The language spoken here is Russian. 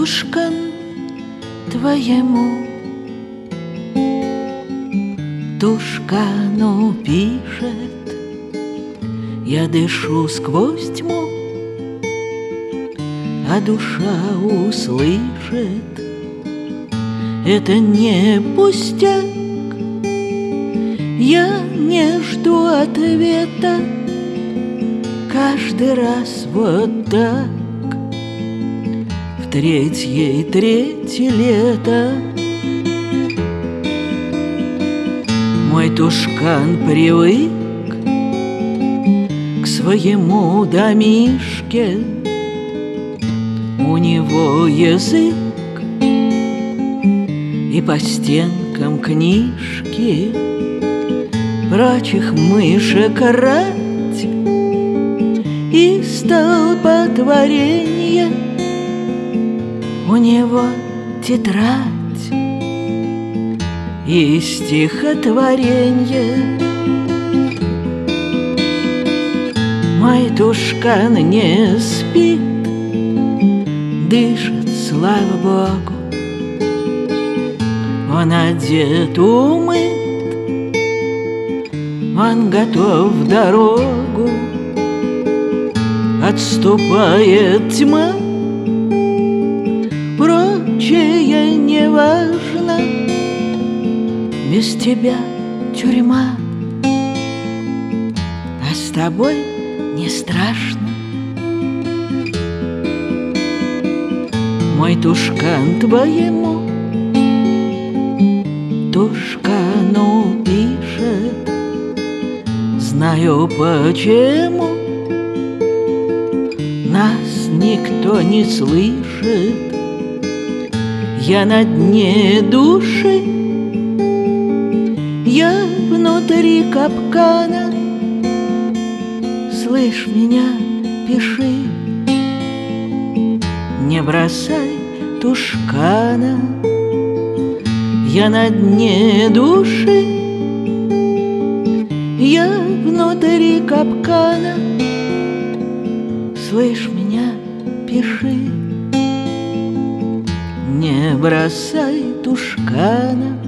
тушкан твоему тушкану пишет: я дышу сквозь тьму, а душа услышит. Это не пустяк, я не жду ответа. Каждый раз вот так, в третье лето, мой тушкан привык к своему домишке. У него язык и по стенкам книжки, прочих мышек рать и столпотворенье. У него тетрадь и стихотворенье. Мой тушкан не спит, дышит, слава Богу. Он одет, умыт, он готов в дорогу. Отступает тьма, прочее не важно. Без тебя тюрьма, а с тобой не страшно. Мой тушкан твоему тушкану пишет: знаю почему нас никто не слышит. Я на дне души, я внутри капкана. Слышь меня, пиши, не бросай тушкана. Я на дне души, я внутри капкана. Слышь меня, пиши, не бросай тушкана.